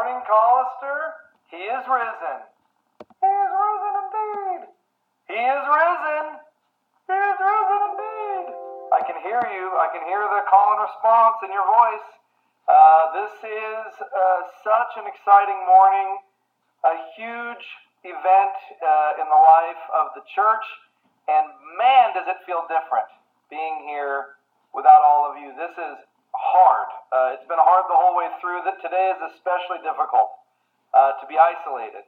morning, Collister. He is risen. He is risen indeed. He is risen. He is risen indeed. I can hear you. I can hear the call and response in your voice. This is such an exciting morning, a huge event in the life of the church, and man, does it feel different being here without all of you. This is hard. It's been hard the whole way through. That today is especially difficult to be isolated.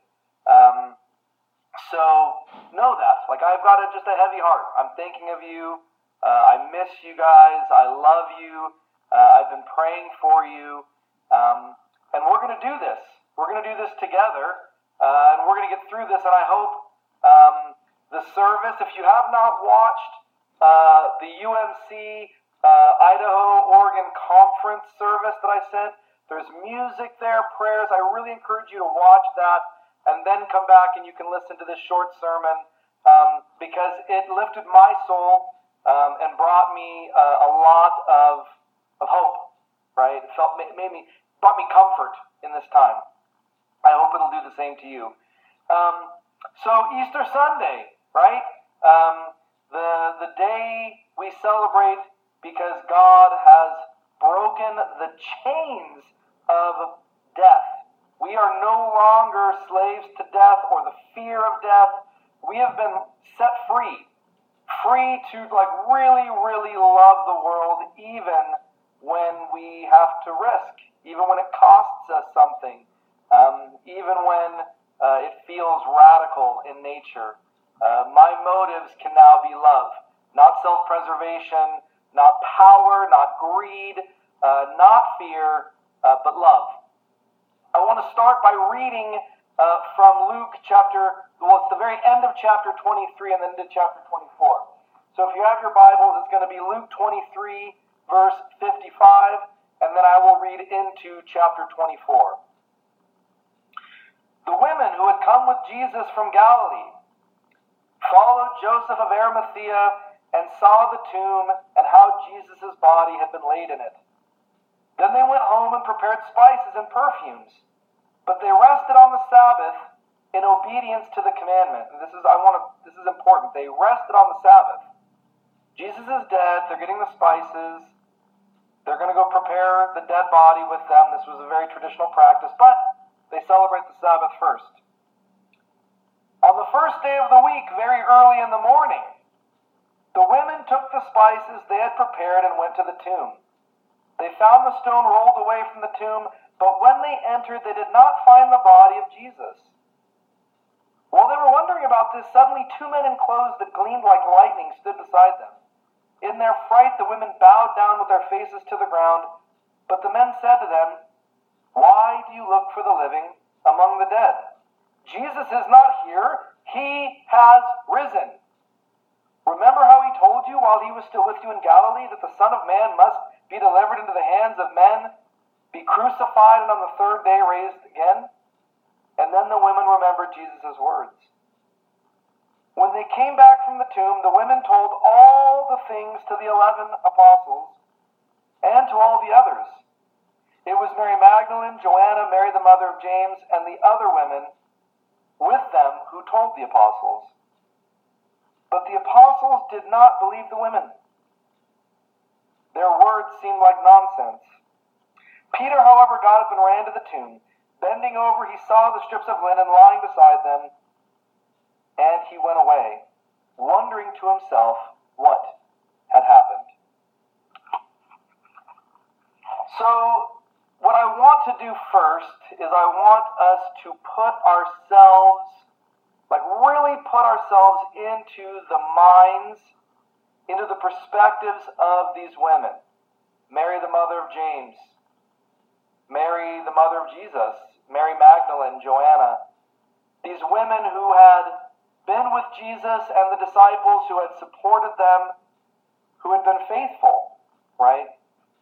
So know that. Like, I've got just a heavy heart. I'm thinking of you. I miss you guys. I love you. I've been praying for you. And we're going to do this. We're going to do this together. And we're going to get through this. And I hope the service, if you have not watched the UMC Idaho-Oregon conference service that I sent, there's music there, prayers. I really encourage you to watch that and then come back and you can listen to this short sermon because it lifted my soul and brought me a lot of hope, right? It brought me comfort in this time. I hope it'll do the same to you. So Easter Sunday, right? The day we celebrate because God has broken the chains of death. We are no longer slaves to death or the fear of death. We have been set free to really, really love the world, even when we have to risk, even when it costs us something, even when it feels radical in nature. My motives can now be love, not self-preservation, not power, not greed, not fear, but love. I want to start by reading from Luke it's the very end of chapter 23 and then to chapter 24. So if you have your Bibles, it's going to be Luke 23, verse 55, and then I will read into chapter 24. The women who had come with Jesus from Galilee followed Joseph of Arimathea and saw the tomb and how Jesus' body had been laid in it. Then they went home and prepared spices and perfumes, but they rested on the Sabbath in obedience to the commandment. And this is important. They rested on the Sabbath. Jesus is dead. They're getting the spices. They're going to go prepare the dead body with them. This was a very traditional practice, but they celebrate the Sabbath first. On the first day of the week, very early in the morning, the women took the spices they had prepared and went to the tomb. They found the stone rolled away from the tomb, but when they entered, they did not find the body of Jesus. While they were wondering about this, suddenly two men in clothes that gleamed like lightning stood beside them. In their fright, the women bowed down with their faces to the ground, but the men said to them, "Why do you look for the living among the dead? Jesus is not here. He has risen. Remember how he told you while he was still with you in Galilee that the Son of Man must be delivered into the hands of men, be crucified, and on the third day raised again?" And then the women remembered Jesus' words. When they came back from the tomb, the women told all the things to the 11 apostles and to all the others. It was Mary Magdalene, Joanna, Mary the mother of James, and the other women with them who told the apostles. But the apostles did not believe the women. Their words seemed like nonsense. Peter, however, got up and ran to the tomb. Bending over, he saw the strips of linen lying beside them, and he went away, wondering to himself what had happened. So, what I want to do first is I want us to really put ourselves into the minds, into the perspectives of these women. Mary, the mother of James. Mary, the mother of Jesus. Mary Magdalene, Joanna. These women who had been with Jesus and the disciples, who had supported them, who had been faithful, right?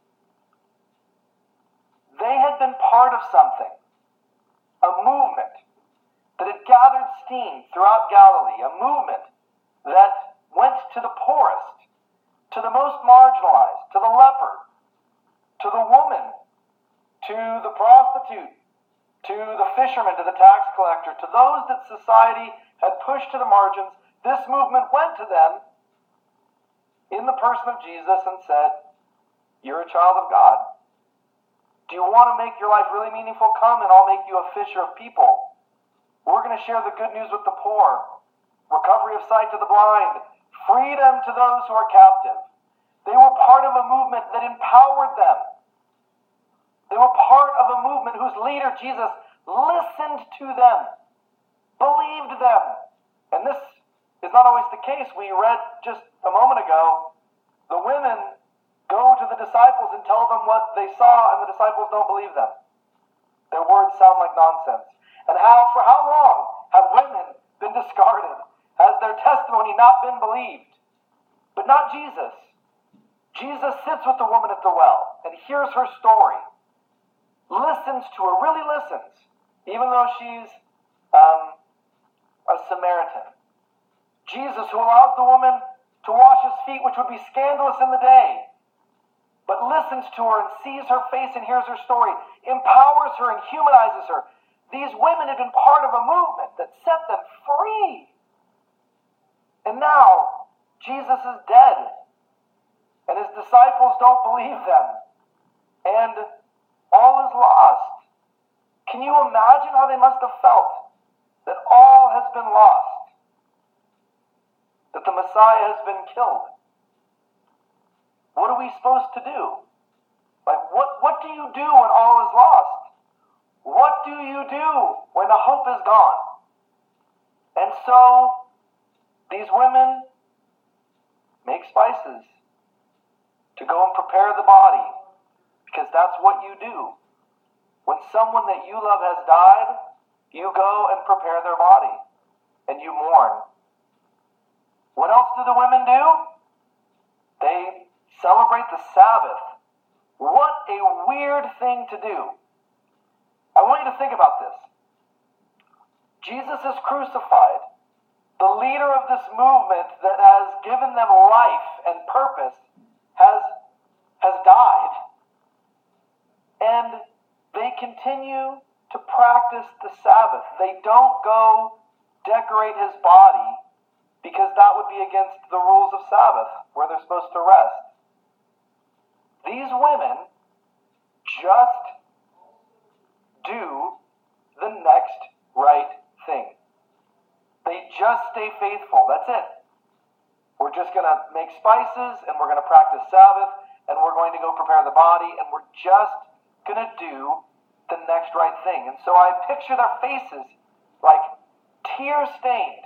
They had been part of something, a movement that had gathered steam throughout Galilee, a movement that went to the poorest, to the most marginalized, to the leper, to the woman, to the prostitute, to the fisherman, to the tax collector, to those that society had pushed to the margins, this movement went to them in the person of Jesus and said, "You're a child of God. Do you want to make your life really meaningful? Come and I'll make you a fisher of people. We're going to share the good news with the poor, recovery of sight to the blind, freedom to those who are captive." They were part of a movement that empowered them. They were part of a movement whose leader, Jesus, listened to them, believed them. And this is not always the case. We read just a moment ago, the women go to the disciples and tell them what they saw, and the disciples don't believe them. Their words sound like nonsense. And for how long have women been discarded? Has their testimony not been believed? But not Jesus. Jesus sits with the woman at the well and hears her story, listens to her, really listens, even though she's a Samaritan. Jesus, who allows the woman to wash his feet, which would be scandalous in the day, but listens to her and sees her face and hears her story, empowers her and humanizes her. These women had been part of a movement that set them free. And now, Jesus is dead, and his disciples don't believe them, and all is lost. Can you imagine how they must have felt that all has been lost, that the Messiah has been killed? What are we supposed to do? What do you do when all is lost? What do you do when the hope is gone? And so, these women make spices to go and prepare the body, because that's what you do. When someone that you love has died, you go and prepare their body, and you mourn. What else do the women do? They celebrate the Sabbath. What a weird thing to do. I want you to think about this. Jesus is crucified. The leader of this movement that has given them life and purpose has died. And they continue to practice the Sabbath. They don't go decorate his body because that would be against the rules of Sabbath, where they're supposed to rest. These women just do the next right thing. They just stay faithful. That's it. We're just going to make spices, and we're going to practice Sabbath, and we're going to go prepare the body, and we're just going to do the next right thing. And so I picture their faces like tear-stained,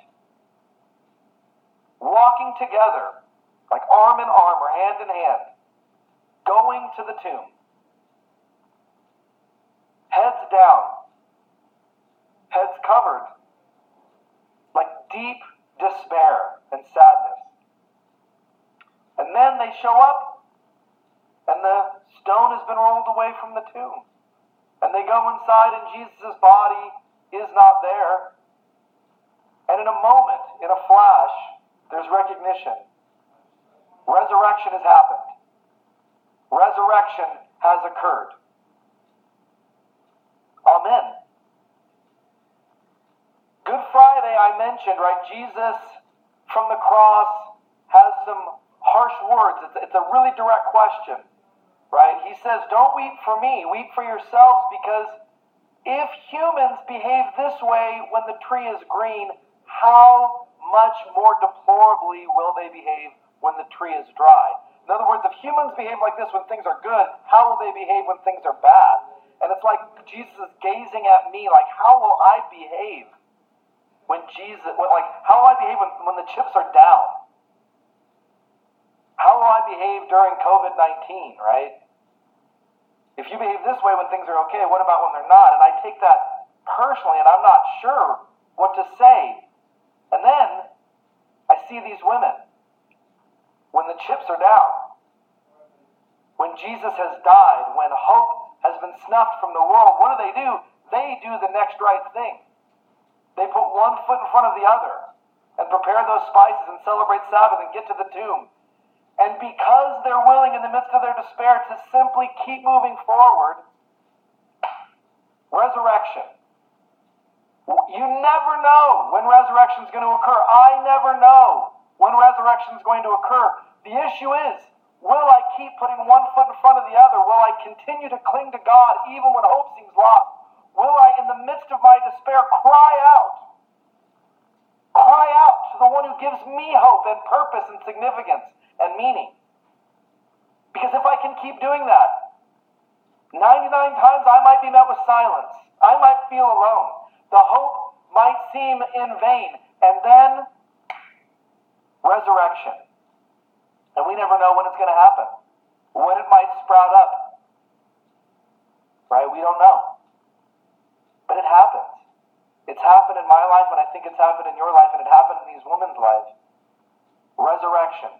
walking together, like arm in arm or hand in hand, going to the tomb. Heads down, heads covered, like deep despair and sadness. And then they show up, and the stone has been rolled away from the tomb. And they go inside, and Jesus' body is not there. And in a moment, in a flash, there's recognition. Resurrection has happened. Resurrection has occurred. Amen. Good Friday, I mentioned, right? Jesus from the cross has some harsh words. It's a really direct question, right? He says, "Don't weep for me, weep for yourselves, because if humans behave this way when the tree is green, how much more deplorably will they behave when the tree is dry?" In other words, if humans behave like this when things are good, how will they behave when things are bad? And it's like Jesus is gazing at me like, how will I behave how will I behave when the chips are down? How will I behave during COVID-19, right? If you behave this way when things are okay, what about when they're not? And I take that personally, and I'm not sure what to say. And then I see these women. When the chips are down, when Jesus has died, when hope has been snuffed from the world, what do? They do the next right thing. They put one foot in front of the other and prepare those spices and celebrate Sabbath and get to the tomb. And because they're willing in the midst of their despair to simply keep moving forward, resurrection. You never know when resurrection is going to occur. I never know when resurrection is going to occur. The issue is, will I keep putting one foot in front of the other? Will I continue to cling to God even when hope seems lost? Will I, in the midst of my despair, cry out to the one who gives me hope and purpose and significance and meaning? Because if I can keep doing that, 99 times I might be met with silence. I might feel alone. The hope might seem in vain. And then, resurrection. And we never know when it's going to happen. When it might sprout up. Right? We don't know. But it happens. It's happened in my life, and I think it's happened in your life, and it happened in these women's lives. Resurrection.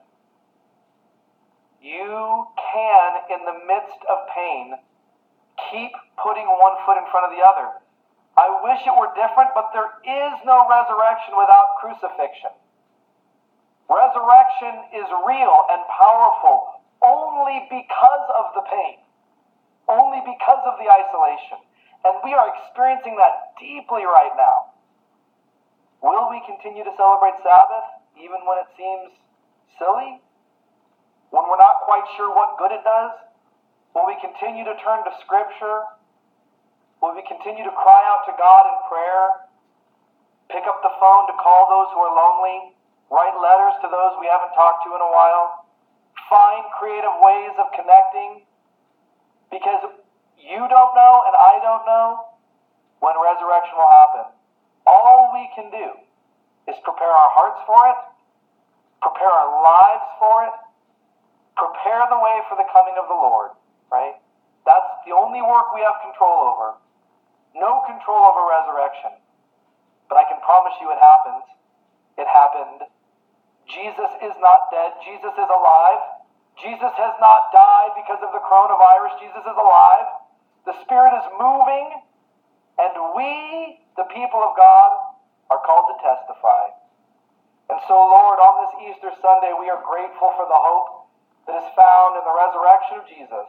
You can, in the midst of pain, keep putting one foot in front of the other. I wish it were different, but there is no resurrection without crucifixion. Resurrection is real and powerful only because of the pain, only because of the isolation. And we are experiencing that deeply right now. Will we continue to celebrate Sabbath even when it seems silly? When we're not quite sure what good it does? Will we continue to turn to Scripture? Will we continue to cry out to God in prayer? Pick up the phone to call those who are lonely? Write letters to those we haven't talked to in a while? Find creative ways of connecting? Because you don't know and I don't know when resurrection will happen. All we can do is prepare our hearts for it, prepare our lives for it, prepare the way for the coming of the Lord, right? That's the only work we have control over. No control over resurrection. But I can promise you it happens. It happened. Jesus is not dead. Jesus is alive. Jesus has not died because of the coronavirus. Jesus is alive. The Spirit is moving. And we, the people of God, are called to testify. And so, Lord, on this Easter Sunday, we are grateful for the hope that is found in the resurrection of Jesus.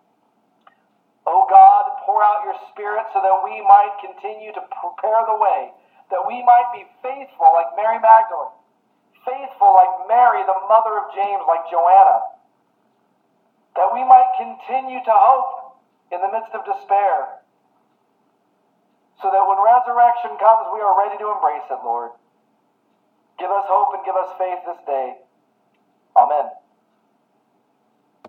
Oh God, pour out your Spirit so that we might continue to prepare the way, that we might be faithful like Mary Magdalene, faithful like Mary, the mother of James, like Joanna, that we might continue to hope in the midst of despair, so that when resurrection comes, we are ready to embrace it, Lord. Give us hope and give us faith this day. Amen.